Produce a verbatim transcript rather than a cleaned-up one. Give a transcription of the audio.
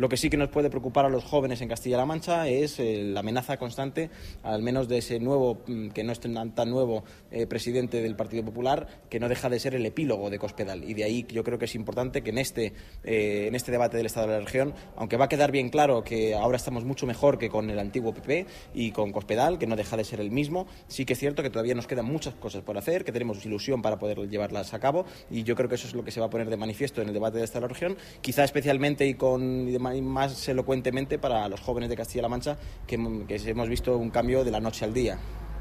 Lo que sí que nos puede preocupar a los jóvenes en Castilla-La Mancha es eh, la amenaza constante, al menos de ese nuevo, que no es tan, tan nuevo, eh, presidente del Partido Popular, que no deja de ser el epílogo de Cospedal. Y de ahí yo creo que es importante que en este, eh, en este debate del Estado de la región, aunque va a quedar bien claro que ahora estamos mucho mejor que con el antiguo P P y con Cospedal, que no deja de ser el mismo, sí que es cierto que todavía nos quedan muchas cosas por hacer, que tenemos ilusión para poder llevarlas a cabo, y yo creo que eso es lo que se va a poner de manifiesto en el debate del Estado de la región, quizá especialmente y, con, y más elocuentemente para los jóvenes de Castilla-La Mancha, que, que hemos visto un cambio de la noche al día.